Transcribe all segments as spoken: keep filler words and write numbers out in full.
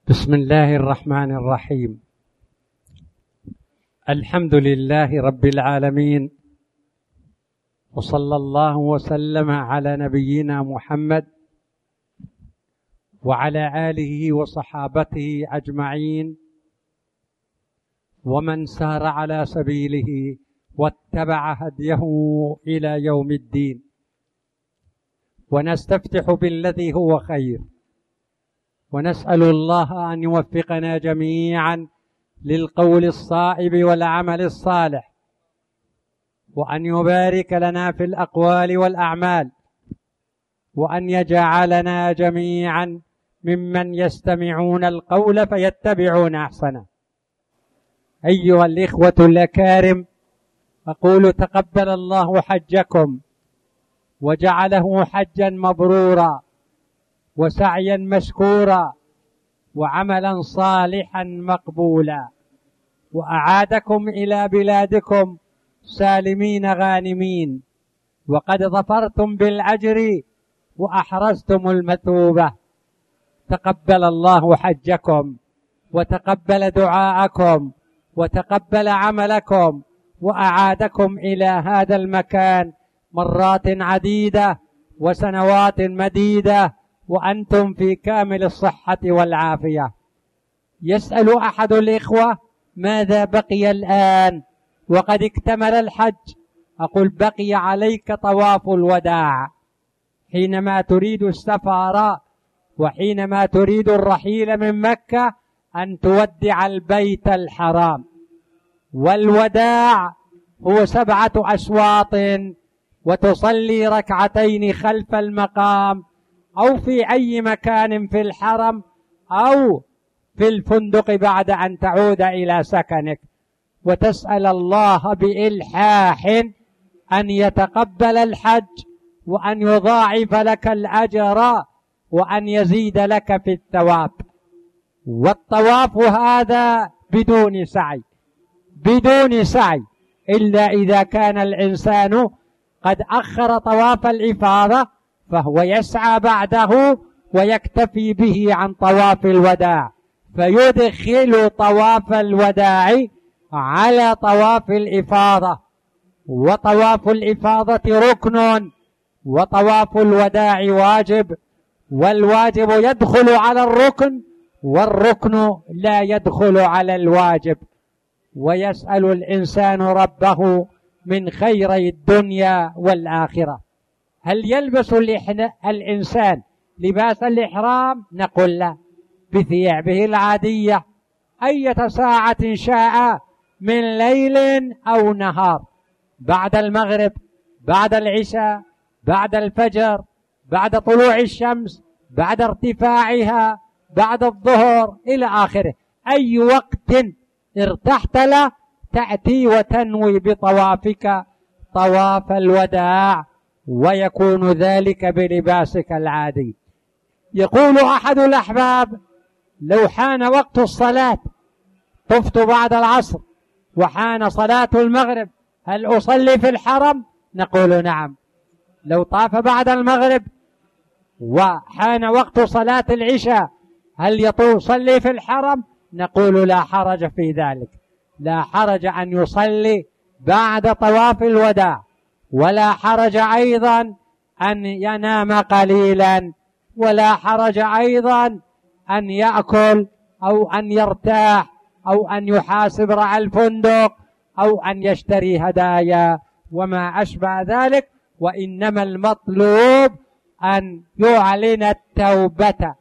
بسم الله الرحمن الرحيم. الحمد لله رب العالمين، وصلى الله وسلم على نبينا محمد وعلى آله وصحابته أجمعين، ومن سار على سبيله واتبع هديه إلى يوم الدين. ونستفتح بالذي هو خير، ونسأل الله أن يوفقنا جميعا للقول الصائب والعمل الصالح، وأن يبارك لنا في الأقوال والأعمال، وأن يجعلنا جميعا ممن يستمعون القول فيتبعون أحسنه. أيها الإخوة الأكارم، أقول تقبل الله حجكم وجعله حجا مبرورا وسعيا مشكورا وعملا صالحا مقبولا، وأعادكم إلى بلادكم سالمين غانمين، وقد ظفرتم بالأجر وأحرزتم المثوبة. تقبل الله حجكم وتقبل دعاءكم وتقبل عملكم، وأعادكم إلى هذا المكان مرات عديدة وسنوات مديدة وأنتم في كامل الصحة والعافية. يسأل أحد الإخوة: ماذا بقي الآن وقد اكتمل الحج؟ أقول: بقي عليك طواف الوداع حينما تريد السفر، وحينما تريد الرحيل من مكة أن تودع البيت الحرام. والوداع هو سبعة أشواط، وتصلي ركعتين خلف المقام أو في أي مكان في الحرم أو في الفندق بعد أن تعود إلى سكنك، وتسأل الله بإلحاح أن يتقبل الحج، وأن يضاعف لك الأجر، وأن يزيد لك في الثواب. والطواف هذا بدون سعي، بدون سعي، إلا إذا كان الإنسان قد أخر طواف الإفاضة فهو يسعى بعده ويكتفي به عن طواف الوداع، فيدخل طواف الوداع على طواف الإفاضة. وطواف الإفاضة ركن، وطواف الوداع واجب، والواجب يدخل على الركن، والركن لا يدخل على الواجب. ويسأل الإنسان ربه من خيري الدنيا والآخرة. هل يلبس الإنسان لباس الإحرام؟ نقول لا، بثيابه العادية أية ساعة شاء من ليل أو نهار، بعد المغرب، بعد العشاء، بعد الفجر، بعد طلوع الشمس، بعد ارتفاعها، بعد الظهر إلى آخره. أي وقت ارتحت له تأتي وتنوي بطوافك طواف الوداع، ويكون ذلك بلباسك العادي. يقول أحد الأحباب: لو حان وقت الصلاة، طفت بعد العصر وحان صلاة المغرب، هل أصلي في الحرم؟ نقول نعم. لو طاف بعد المغرب وحان وقت صلاة العشاء، هل يصلي في الحرم؟ نقول لا حرج في ذلك. لا حرج أن يصلي بعد طواف الوداع، ولا حرج أيضا أن ينام قليلا، ولا حرج أيضا أن يأكل أو أن يرتاح أو أن يحاسب رعى الفندق أو أن يشتري هدايا وما أشبه ذلك. وإنما المطلوب أن يعلن التوبة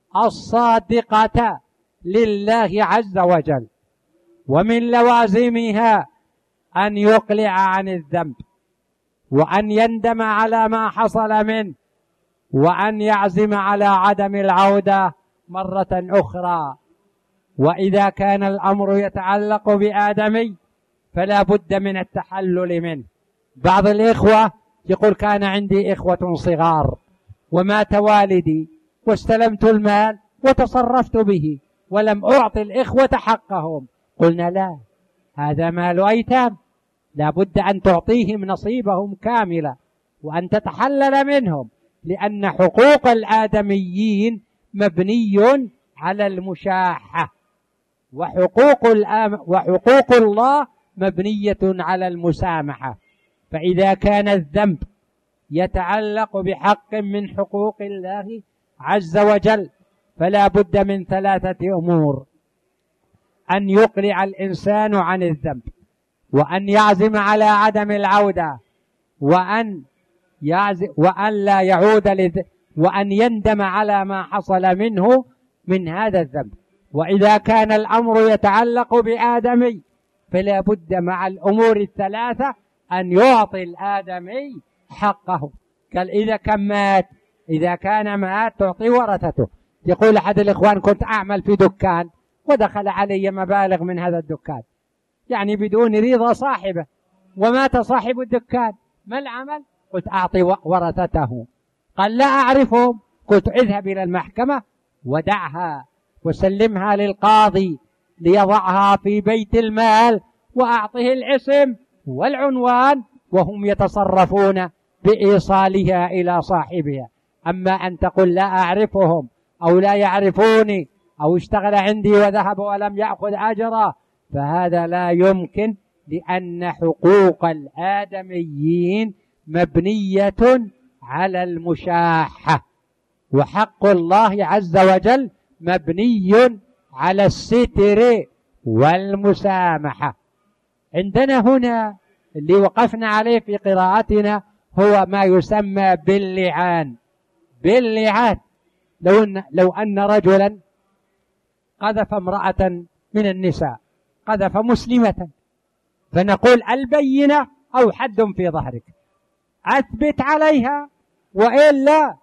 الصادقة لله عز وجل، ومن لوازمها أن يقلع عن الذنب، وأن يندم على ما حصل منه، وأن يعزم على عدم العودة مرة أخرى. وإذا كان الأمر يتعلق بآدمي فلا بد من التحلل منه. بعض الإخوة يقول: كان عندي إخوة صغار ومات والدي واستلمت المال وتصرفت به ولم أعطي الإخوة حقهم. قلنا: لا، هذا مال أيتام، لا بد أن تعطيهم نصيبهم كاملة وأن تتحلل منهم، لأن حقوق الآدميين مبني على المشاحة، وحقوق, وحقوق الله مبنية على المسامحة. فإذا كان الذنب يتعلق بحق من حقوق الله عز وجل فلا بد من ثلاثة أمور: أن يقلع الإنسان عن الذنب، وأن يعزم على عدم العودة، وأن يعزم وأن لا يعود للذنب، وأن يندم على ما حصل منه من هذا الذنب. وإذا كان الأمر يتعلق بآدمي فلا بد مع الأمور الثلاثة أن يعطي الآدمي حقه. قال إذا كان مات إذا كان مات تعطي ورثته. يقول أحد الإخوان: كنت أعمل في دكان ودخل علي مبالغ من هذا الدكان، يعني بدون رضا صاحبه، ومات صاحب الدكان، ما العمل؟ قلت: أعطي ورثته. قال: لا أعرفهم. قلت: اذهب إلى المحكمة ودعها وسلمها للقاضي ليضعها في بيت المال، وأعطه الاسم والعنوان وهم يتصرفون بإيصالها إلى صاحبها. أما أن تقول لا أعرفهم أو لا يعرفوني أو اشتغل عندي وذهب ولم يأخذ أجره، فهذا لا يمكن، لأن حقوق الآدميين مبنية على المشاحة، وحق الله عز وجل مبني على الستر والمسامحة. عندنا هنا اللي وقفنا عليه في قراءتنا هو ما يسمى باللعان. باللعان لو أن, لو أن رجلا قذف امرأة من النساء، قذف مسلمة، فنقول: البينة أو حد في ظهرك، أثبت عليها وإلا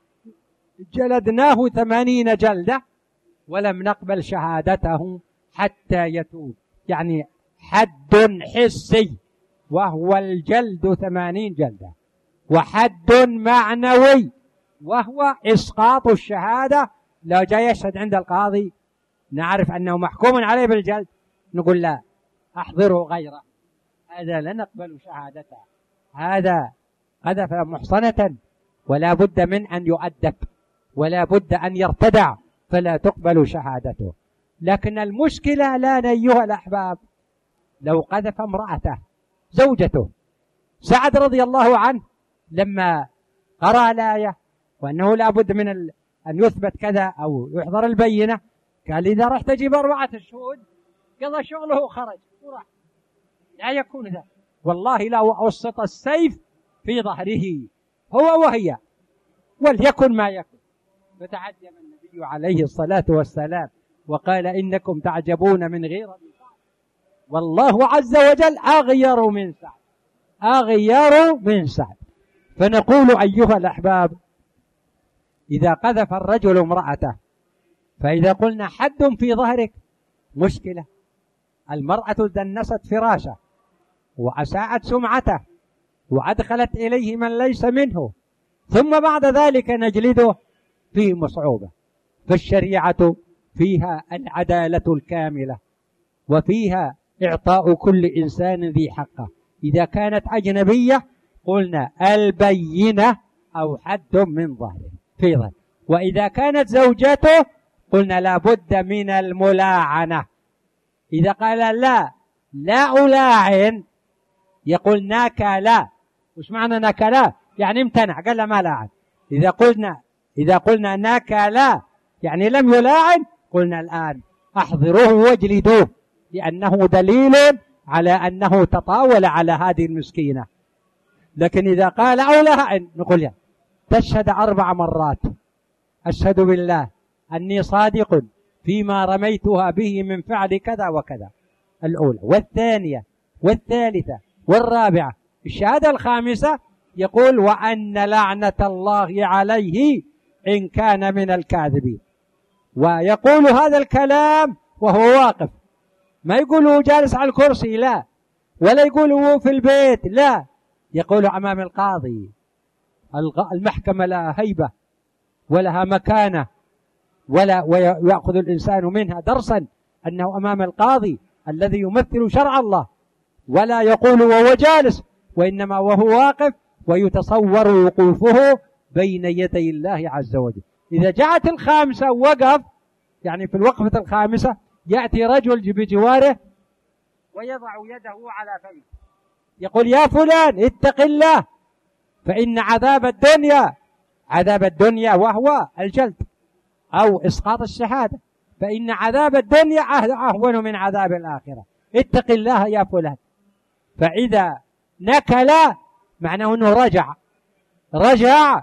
جلدناه ثمانين جلدة ولم نقبل شهادته حتى يتوب. يعني حد حسي وهو الجلد ثمانين جلدة، وحد معنوي وهو إسقاط الشهادة. لو جاء يشهد عند القاضي نعرف أنه محكوم عليه بالجلد، نقول: لا، أحضروا غيره، هذا لا نقبل شهادته، هذا قذف محصنة ولا بد من أن يؤدب ولا بد أن يرتدع، فلا تقبل شهادته. لكن المشكلة الآن أيها الأحباب، لو قذف امرأته زوجته، سعد رضي الله عنه لما قرأ الآية وأنه لا بد من ال... أن يثبت كذا أو يحضر البينة، قال: إذا رحت تجيب أربعة الشهود قضى شغله وخرج وراح. لا يكون ذا، والله لا أسقط السيف في ظهره هو وهي، وليكن ما يكن. فتعجب النبي عليه الصلاة والسلام وقال: إنكم تعجبون من غير سعد، والله عز وجل أغير من سعد، أغير من سعد. فنقول أيها الأحباب، إذا قذف الرجل امرأته، فإذا قلنا حد في ظهرك مشكلة. المرأة دنست فراشه وأساءت سمعته وأدخلت إليه من ليس منه، ثم بعد ذلك نجلده، فيه مصعوبة. فالشريعة فيها العدالة الكاملة، وفيها إعطاء كل إنسان ذي حقه. إذا كانت أجنبية قلنا البينة أو حد من ظهره في ظهر، وإذا كانت زوجته قلنا لا بد من الملاعنة. إذا قال لا لا ألاعن، يقول ناكلا. وش معنى ناكلا؟ يعني امتنع، قال لا ما لاعن. إذا قلنا إذا قلنا ناكلا يعني لم يلاعن، قلنا الآن أحضروه واجلدوه، لأنه دليل على أنه تطاول على هذه المسكينة. لكن إذا قال أو لاعن نقول يا تشهد أربع مرات: أشهد بالله أني صادق فيما رميتها به من فعل كذا وكذا، الأولى والثانية والثالثة والرابعة. الشهادة الخامسة يقول: وأن لعنة الله عليه إن كان من الكاذبين. ويقول هذا الكلام وهو واقف، ما يقوله جالس على الكرسي، لا، ولا يقوله في البيت، لا، يقوله أمام القاضي. المحكمة لها هيبة ولها مكانة، ولا ويأخذ الإنسان منها درسا أنه أمام القاضي الذي يمثل شرع الله، ولا يقول وهو جالس، وإنما وهو واقف ويتصور وقوفه بين يدي الله عز وجل. إذا جاءت الخامسة وقف يعني في الوقفة الخامسة يأتي رجل بجواره ويضع يده على فمه يقول يا فلان اتق الله فإن عذاب الدنيا عذاب الدنيا وهو الجلد أو إسقاط الشهادة، فإن عذاب الدنيا أهون من عذاب الآخرة، اتق الله يا فلان. فإذا نكل معناه أنه رجع رجع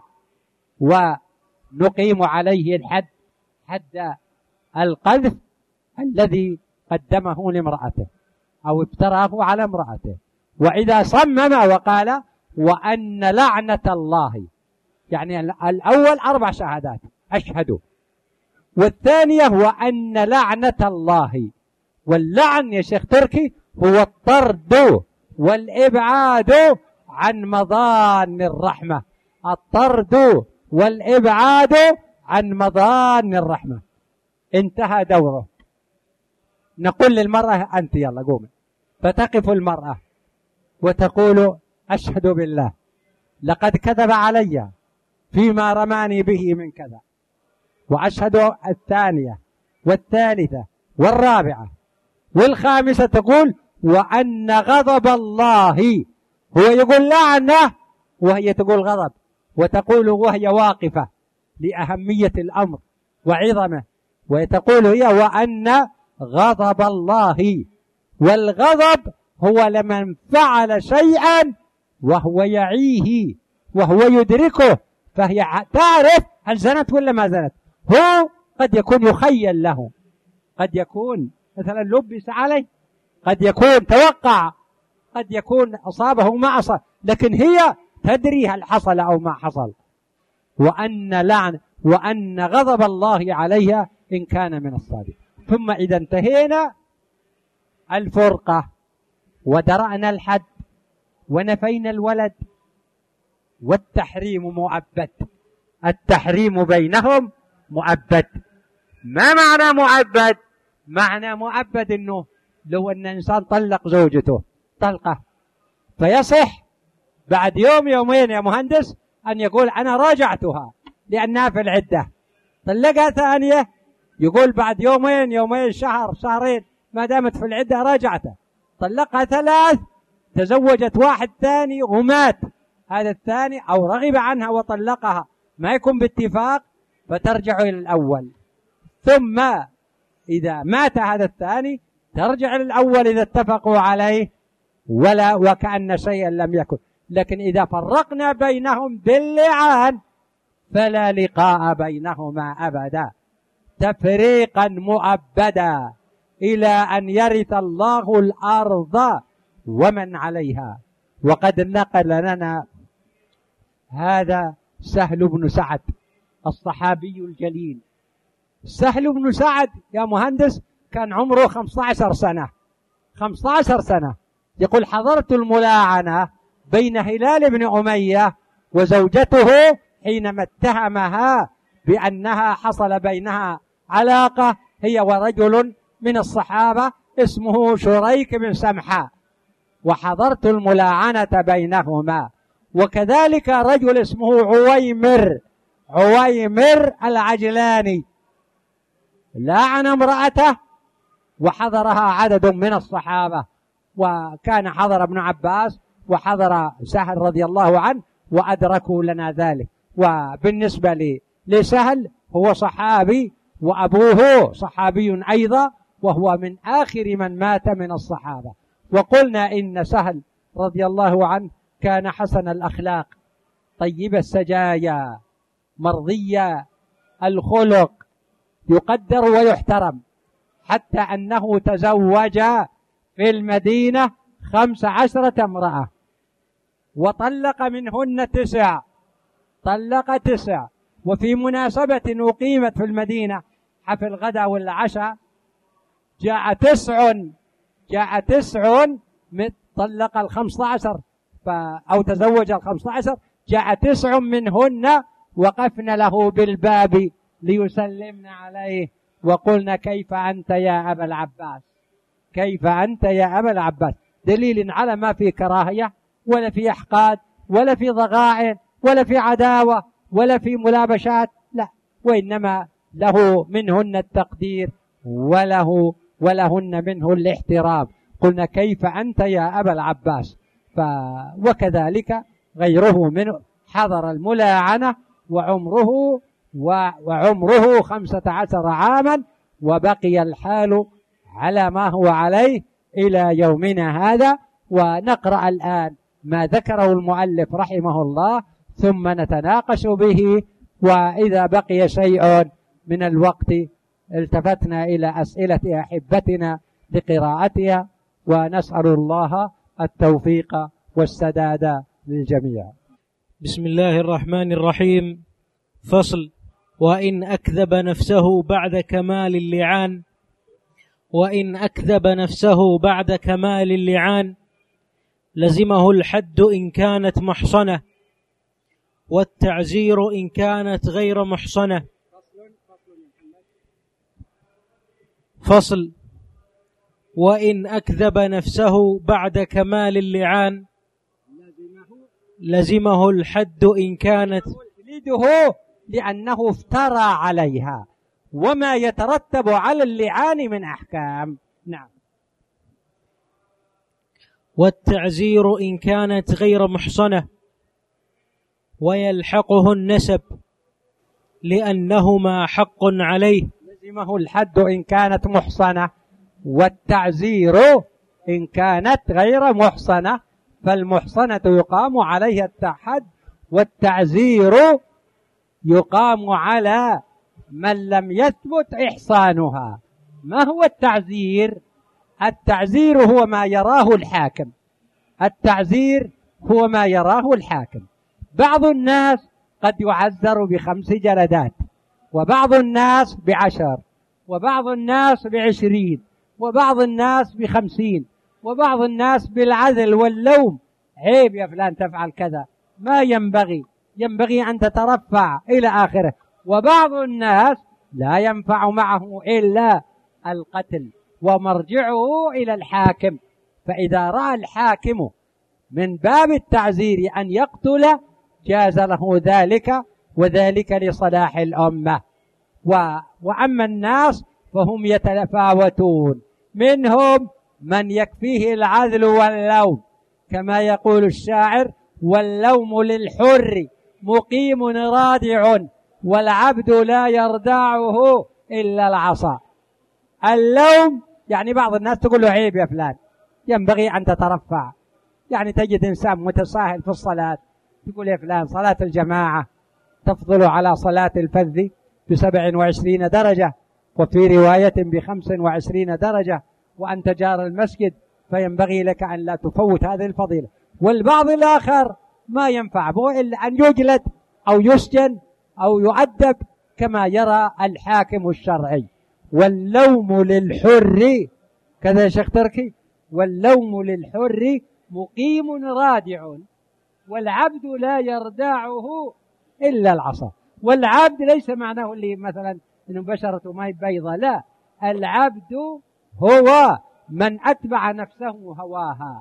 ونقيم عليه الحد، حد القذف الذي قدمه لامرأته أو افتراه على امرأته. وإذا صمم وقال وأن لعنة الله، يعني الأول أربع شهادات أشهد، والثانية وأن لعنة الله. واللعن يا شيخ تركي هو الطرد والإبعاد عن مضان الرحمة، الطرد والإبعاد عن مضان الرحمة. انتهى دوره، نقول للمرأة أنت يلا قومي، فتقف المرأة وتقول أشهد بالله لقد كذب علي فيما رماني به من كذا، وأشهد الثانية والثالثة والرابعة والخامسة تقول وأن غضب الله، هو يقول لعنة وهي تقول غضب، وتقول وهي واقفة لأهمية الأمر وعظمه، وتقول هي وأن غضب الله. والغضب هو لمن فعل شيئا وهو يعيه وهو يدركه، فهي تعرف هل زنت ولا ما زنت. هو قد يكون يخيل له، قد يكون مثلا لبس عليه، قد يكون توقع، قد يكون أصابه ما أصاب، لكن هي تدري هل حصل أو ما حصل. وأن لعن وأن غضب الله عليها إن كان من الصادق. ثم إذا انتهينا الفرقة ودرأنا الحد ونفينا الولد والتحريم مؤبد، التحريم بينهم مؤبد. ما معنى مؤبد؟ معنى مؤبد انه لو ان انسان طلق زوجته طلقه فيصح بعد يوم يومين يا مهندس ان يقول انا راجعتها لانها في العده، طلقها ثانيه يقول بعد يومين يومين شهر شهرين ما دامت في العده راجعته، طلقها ثلاث تزوجت واحد ثاني ومات هذا الثاني او رغب عنها وطلقها ما يكون باتفاق فترجع الى الاول، ثم إذا مات هذا الثاني ترجع للأول إذا اتفقوا عليه ولا وكأن شيئا لم يكن. لكن إذا فرقنا بينهم باللعان فلا لقاء بينهما أبدا، تفريقا مؤبدا إلى أن يرث الله الأرض ومن عليها. وقد نقل لنا هذا سهل بن سعد الصحابي الجليل. سهل بن سعد يا مهندس كان عمره خمسة عشر سنة، خمسة عشر سنة. يقول حضرت الملاعنة بين هلال بن أمية وزوجته حينما اتهمها بأنها حصل بينها علاقة هي ورجل من الصحابة اسمه شريك بن سمحاء، وحضرت الملاعنة بينهما. وكذلك رجل اسمه عويمر عويمر العجلاني لاعن امرأته وحضرها عدد من الصحابة، وكان حضر ابن عباس وحضر سهل رضي الله عنه وأدركوا لنا ذلك. وبالنسبة لسهل هو صحابي وأبوه صحابي أيضا، وهو من آخر من مات من الصحابة. وقلنا إن سهل رضي الله عنه كان حسن الأخلاق طيب السجايا مرضي الخلق يقدر ويحترم، حتى أنه تزوج في المدينة خمس عشرة امرأة وطلق منهن تسع، طلق تسع. وفي مناسبة أقيمت في المدينة حفل غدا والعشاء جاء تسع جاء تسع طلق الخمسة عشر أو تزوج الخمسة عشر، جاء تسع منهن وقفن له بالباب ليسلمن عليه وقلنا كيف أنت يا أبا العباس، كيف أنت يا أبا العباس، دليل على ما في كراهية ولا في إحقاد ولا في ضغائن ولا في عداوة ولا في ملابشات، لا، وإنما له منهن التقدير وله ولهن منه الاحترام. قلنا كيف أنت يا أبا العباس؟ ف وكذلك غيره منه حضر الملاعنة وعمره وعمره خمسة عشر عاما وبقي الحال على ما هو عليه إلى يومنا هذا. ونقرأ الآن ما ذكره المؤلف رحمه الله ثم نتناقش به، وإذا بقي شيء من الوقت التفتنا إلى أسئلة أحبتنا لقراءتها، ونسأل الله التوفيق والسداد للجميع. بسم الله الرحمن الرحيم. فصل: وإن أكذب نفسه بعد كمال اللعان وإن أكذب نفسه بعد كمال اللعان لزمه الحد إن كانت محصنة، والتعزير إن كانت غير محصنة. فصل: وإن أكذب نفسه بعد كمال اللعان لزمه الحد إن كانت تقليده لأنه افترى عليها وما يترتب على اللعان من أحكام. نعم. والتعزير إن كانت غير محصنة، ويلحقه النسب لأنهما حق عليه. لزمه الحد إن كانت محصنة، والتعزير إن كانت غير محصنة، فالمحصنة يقام عليها الحد، والتعزير يقام على من لم يثبت إحصانها. ما هو التعزير؟ التعزير هو ما يراه الحاكم. التعزير هو ما يراه الحاكم. بعض الناس قد يعزر بخمس جلدات، وبعض الناس بعشر، وبعض الناس بعشرين، وبعض الناس بخمسين، وبعض الناس بالعزل واللوم. عيب يا فلان تفعل كذا، ما ينبغي، ينبغي أن تترفع إلى آخره. وبعض الناس لا ينفع معه إلا القتل، ومرجعه إلى الحاكم. فإذا رأى الحاكم من باب التعزير أن يقتل جاز له ذلك، وذلك لصلاح الأمة. وأما الناس فهم يتفاوتون، منهم من يكفيه العدل واللوم، كما يقول الشاعر: واللوم للحر مقيم رادع، والعبد لا يردعه إلا العصا. اللوم يعني بعض الناس تقول له عيب يا فلان، ينبغي أن تترفع. يعني تجد إنسان متساهل في الصلاة، تقول يا فلان صلاة الجماعة تفضل على صلاة الفذ بسبع وعشرين درجة، وفي رواية بخمس وعشرين درجة، وأنت جار المسجد فينبغي لك أن لا تفوت هذه الفضيلة. والبعض الآخر ما ينفع به إلا أن يجلد أو يسجن أو يؤدب كما يرى الحاكم الشرعي. واللوم للحر، كذا يا شيخ تركي، واللوم للحر مقيم رادع، والعبد لا يردعه إلا العصا. والعبد ليس معناه اللي مثلا إنه بشرته ما هي بيضة، لا، العبد هو من أتبع نفسه هواها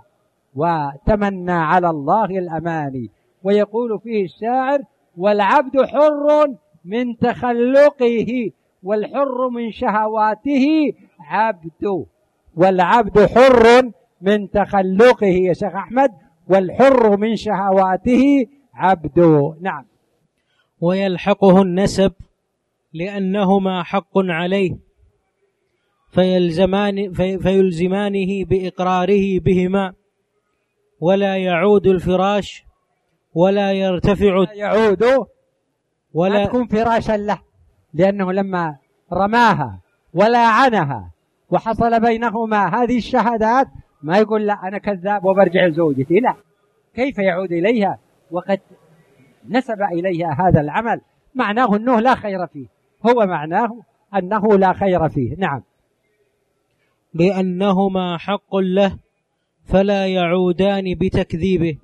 وتمنى على الله الأماني. ويقول فيه الشاعر: والعبد حر من تخلقه، والحر من شهواته عبد. والعبد حر من تخلقه يا شيخ أحمد، والحر من شهواته عبد. نعم. ويلحقه النسب لأنهما حق عليه، فيلزمان في فيلزمانه بإقراره بهما، ولا يعود الفراش ولا يرتفع لا يعود ولا تكون فراشا له، لأنه لما رماها ولا عنها وحصل بينهما هذه الشهادات ما يقول لا أنا كذاب وبرجع لزوجتي، لا، كيف يعود إليها وقد نسب إليها هذا العمل؟ معناه أنه لا خير فيه، هو معناه أنه لا خير فيه. نعم. لأنهما حق له فلا يعودان بتكذيبه.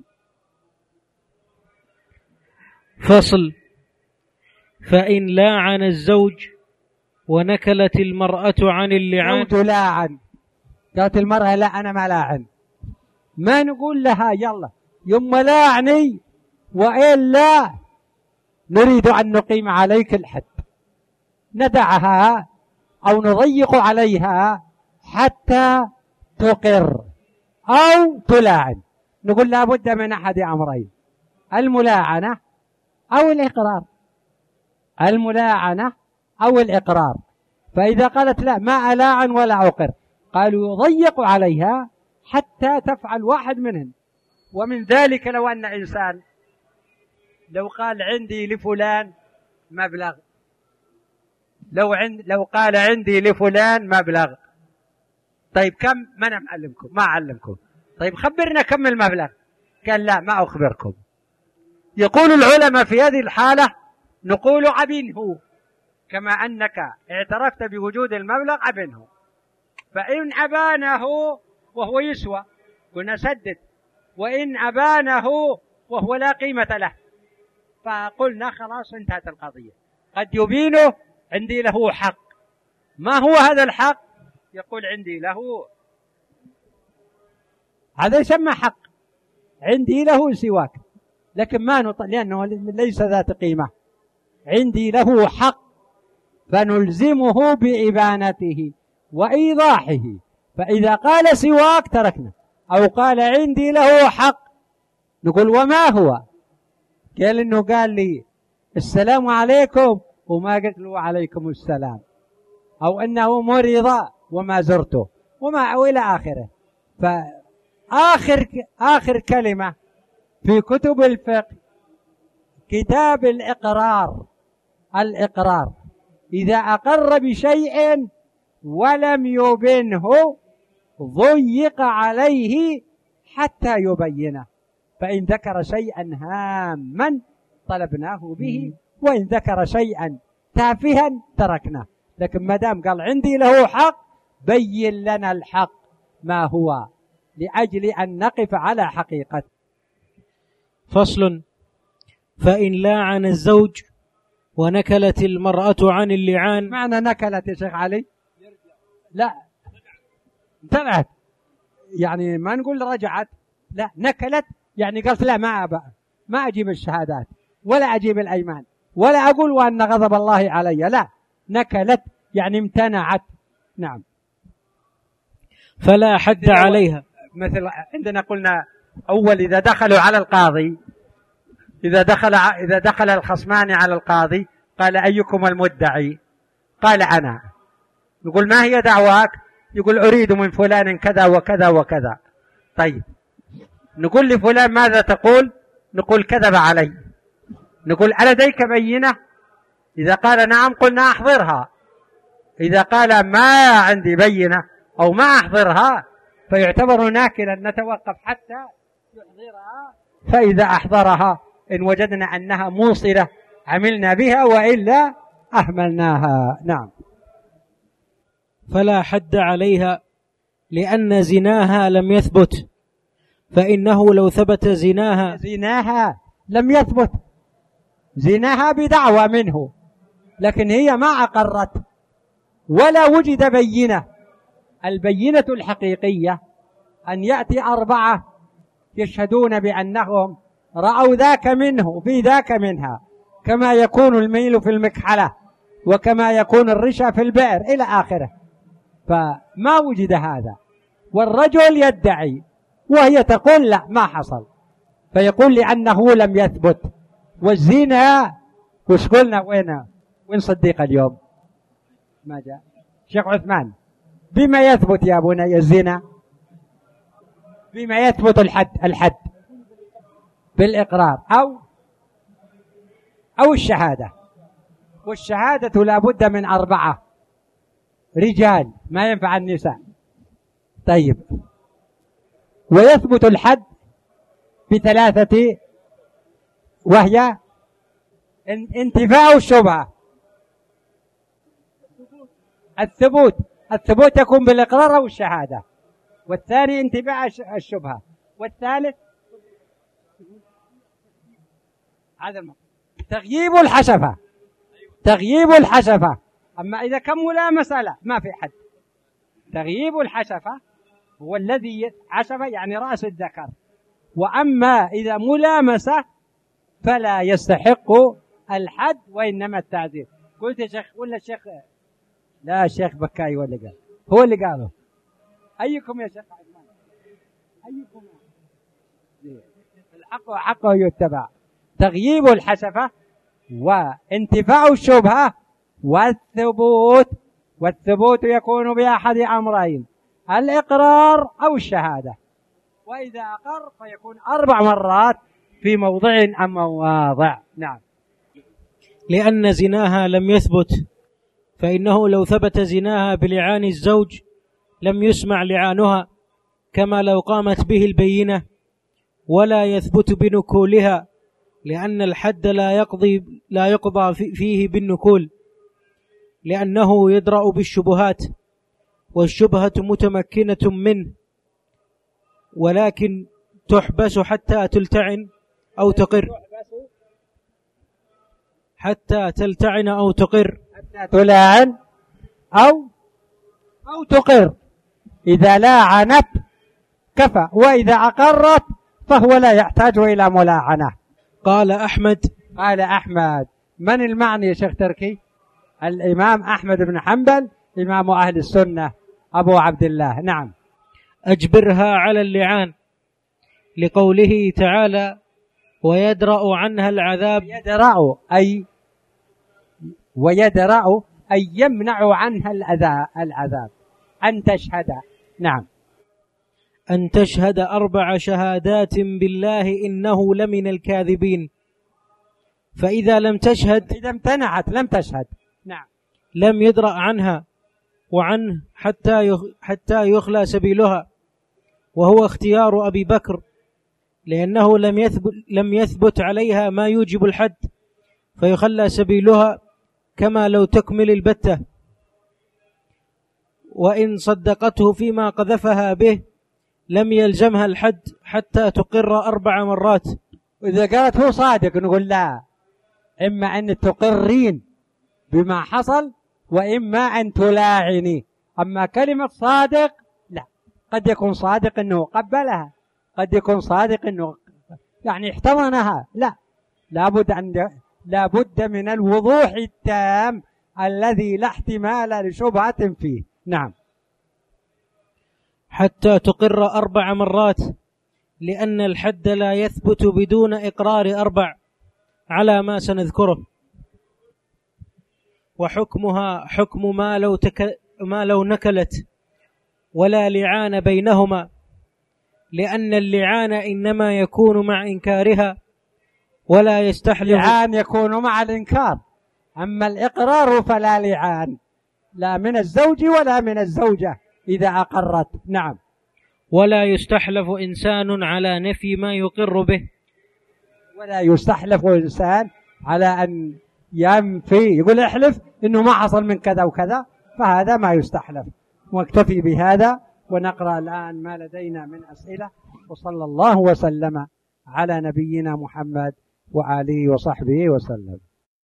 فصل: فإن لاعن الزوج ونكلت المرأة عن اللعان. زوج لاعن، قالت المرأة لا أنا ما لاعن، ما نقول لها يلا يوم لاعني وإلا نريد أن نقيم عليك الحد. ندعها أو نضيق عليها حتى تقر أو تلاعن. نقول لا بد من أحد أمرين، الملاعنة أو الإقرار، الملاعنة أو الإقرار. فإذا قالت لا ما ألاعن ولا أقر، قالوا يضيق عليها حتى تفعل واحد منهم. ومن ذلك لو أن إنسان لو قال عندي لفلان مبلغ، لو عند لو قال عندي لفلان مبلغ، طيب كم؟ ما أنا معلمكم، ما أعلمكم، طيب خبرنا كم المبلغ؟ قال لا ما أخبركم. يقول العلماء في هذه الحالة نقول عبنه، كما أنك اعترفت بوجود المبلغ عبنه. فإن أبانه وهو يسوى قلنا سدد، وإن أبانه وهو لا قيمة له فقلنا خلاص انتهت القضية. قد يبينه عندي له حق. ما هو هذا الحق؟ يقول عندي له، هذا يسمى حق، عندي له سواك، لكن ما نطلع لأنه ليس ذات قيمة. عندي له حق فنلزمه بإبانته وإيضاحه. فإذا قال سواك تركنا، أو قال عندي له حق نقول وما هو؟ قال إنه قال لي السلام عليكم وما قلت له عليكم السلام، أو أنه مريض وما زرته، وما أو إلى آخره. فآخر آخر كلمة في كتب الفقه كتاب الإقرار. الإقرار إذا أقر بشيء ولم يبنه ضيق عليه حتى يبينه. فإن ذكر شيئا هاما طلبناه به، وإن ذكر شيئا تافها تركناه. لكن ما دام قال عندي له حق بين لنا الحق ما هو، لأجل أن نقف على حقيقته. فصل: فإن لاعن الزوج ونكلت المرأة عن اللعان. معنى نكلت يا شيخ علي؟ لا انتبهت، يعني ما نقول رجعت، لا نكلت يعني قالت لا ما أبقى ما أجيب الشهادات ولا أجيب الأيمان ولا أقول وأن غضب الله علي، لا، نكلت يعني امتنعت. نعم. فلا حد عليها. مثل عندنا قلنا أول إذا دخلوا على القاضي، إذا دخل إذا دخل الخصمان على القاضي قال أيكم المدعي؟ قال أنا. نقول ما هي دعواك؟ يقول أريد من فلان كذا وكذا وكذا. طيب نقول لفلان ماذا تقول؟ نقول كذب علي. نقول ألديك بينة؟ إذا قال نعم قلنا أحضرها. إذا قال ما عندي بينة أو ما أحضرها فيعتبر ناكلا، نتوقف حتى يحضرها، فإذا أحضرها إن وجدنا أنها موصلة عملنا بها وإلا أهملناها. نعم. فلا حد عليها لأن زناها لم يثبت، فإنه لو ثبت زناها زناها لم يثبت، زناها بدعوى منه لكن هي ما أقرت ولا وجد بينة. البينة الحقيقية أن يأتي أربعة يشهدون بأنهم رأوا ذاك منه في ذاك منها، كما يكون الميل في المكحلة وكما يكون الرشا في البئر إلى آخره. فما وجد هذا، والرجل يدعي وهي تقول لا ما حصل، فيقول لأنه لم يثبت. والزنا وش قلنا؟ وين وين صديق اليوم؟ ما جاء شيخ عثمان. بما يثبت يا بني الزنا؟ بما يثبت الحد الحد بالإقرار أو أو الشهادة. والشهادة لا بد من أربعة رجال، ما ينفع النساء. طيب ويثبت الحد بثلاثة، وهي انتفاء الشبهة. الثبوت الثبوت يكون بالإقرار أو الشهادة، والثاني انتفاء الشبهة، والثالث هذا تغييب الحشفة. تغييب الحشفة. أما إذا كان ملامسة لا ما في حد. تغييب الحشفة هو الذي حشفة يعني رأس الذكر، وأما إذا ملامسة فلا يستحق الحد وإنما التعزير. قلت يا شيخ ولا الشيخ؟ لا الشيخ بكاي ولا قال؟ هو اللي قاله. أيكم يا شيخ عثمان؟ أيكم؟ الحق حقه يتبع. تغييب الحسفة وانتفاع الشبهة والثبوت، والثبوت يكون بأحد أمرين: الإقرار أو الشهادة. وإذا أقر فيكون أربع مرات في موضع أم مواضع. نعم. لأن زناها لم يثبت، فإنه لو ثبت زناها بلعان الزوج لم يسمع لعانها كما لو قامت به البينة، ولا يثبت بنكولها، لأن الحد لا يقضي لا يقضى فيه بالنكول، لأنه يدرأ بالشبهات، والشبهة متمكنة منه، ولكن تحبس حتى تلتعن أو تقر حتى تلتعن أو تقر حتى تلاعن أو أو تقر. إذا لاعنت كفى، وإذا أقرت فهو لا يحتاج إلى ملاعنة. قال أحمد قال أحمد. من المعني يا شيخ تركي؟ الإمام أحمد بن حنبل إمام أهل السنة أبو عبد الله. نعم. أجبرها على اللعان، لقوله تعالى: ويدرأ عنها العذاب. يدرأ أي ويدرأ أي يمنع عنها العذاب. أن تشهد. نعم. أن تشهد أربع شهادات بالله إنه لمن الكاذبين. فإذا لم تشهد، إذا امتنعت لم تشهد، نعم، لم يدرأ عنها وعنه حتى حتى يخلى سبيلها، وهو اختيار أبي بكر، لأنه لم يثبت لم يثبت عليها ما يوجب الحد، فيخلى سبيلها كما لو تكمل البتة. وإن صدقته فيما قذفها به لم يلزمها الحد حتى تقر أربع مرات. وإذا قالت هو صادق نقول لا، إما أن تقرين بما حصل وإما أن تلاعني. أما كلمة صادق لا، قد يكون صادق أنه قبلها، قد يكون صادق أنه يعني احتضنها. لا، لابد أن لابد من الوضوح التام الذي لا احتمال لشبهة فيه. نعم. حتى تقر أربع مرات، لأن الحد لا يثبت بدون إقرار أربع على ما سنذكره. وحكمها حكم ما لو, تك... ما لو نكلت، ولا لعان بينهما، لأن اللعان إنما يكون مع إنكارها، ولا يستحلف. اللعان يكون مع الإنكار، أما الإقرار فلا لعان، لا من الزوج ولا من الزوجة إذا أقرت. نعم. ولا يستحلف إنسان على نفي ما يقر به، ولا يستحلف إنسان على أن ينفي، يقول احلف إنه ما حصل من كذا وكذا، فهذا ما يستحلف. واكتفي بهذا ونقرأ الآن ما لدينا من أسئلة. وصلى الله وسلم على نبينا محمد وآله وصحبه وسلم.